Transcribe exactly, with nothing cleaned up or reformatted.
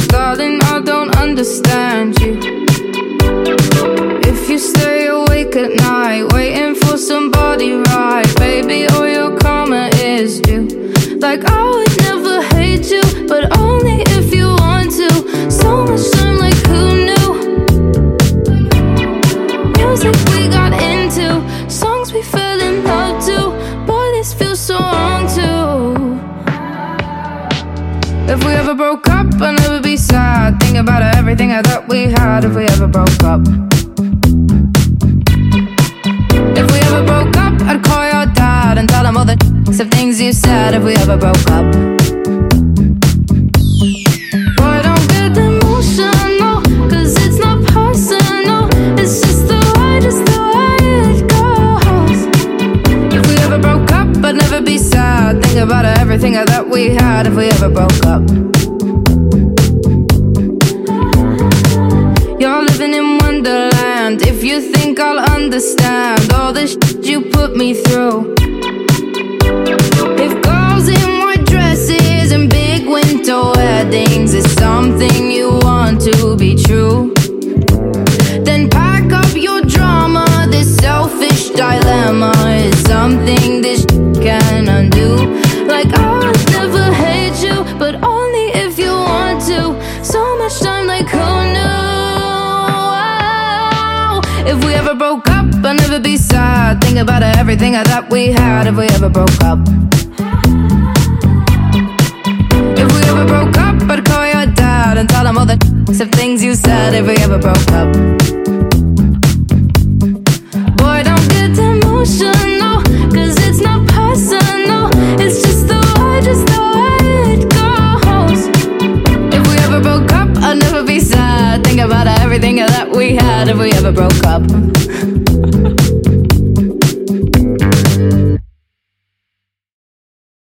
darling, I don't understand you. If you stay awake at night, waiting for somebody right, baby, all your karma is due. Like I would never hate you, but only if you want to. So much time, like who knew? Music we got into, songs we fell in love to. Boy, this feels so wrong too. If we ever broke up, I'd never be sad. Think about everything I thought we had. If we ever broke up, if we ever broke up, I'd call your dad and tell him all the of things you said. If we ever broke up, boy, don't get emotional, cause it's not personal. It's just the way, just the way it goes. If we ever broke up, I'd never be sad. Think about everything I thought we had. If we ever broke up, you're living in Wonderland. If you think I'll understand all the shit you put me through. If girls in white dresses and big winter weddings is something you want to be true, then pack up your drama. This selfish dilemma is something this can undo. Like I would never hate you, but only if you want to. So much time, like who knew? If we ever broke up, I'd never be sad. Think about everything I thought we had. If we ever broke up, if we ever broke up, I'd call your dad and tell him all the of things you said. If we ever broke up, boy, don't get emotional, cause it's not personal. It's just the way, just the way it goes. If we ever broke up, I'd never be sad. Think about everything that we had. If we ever broke up.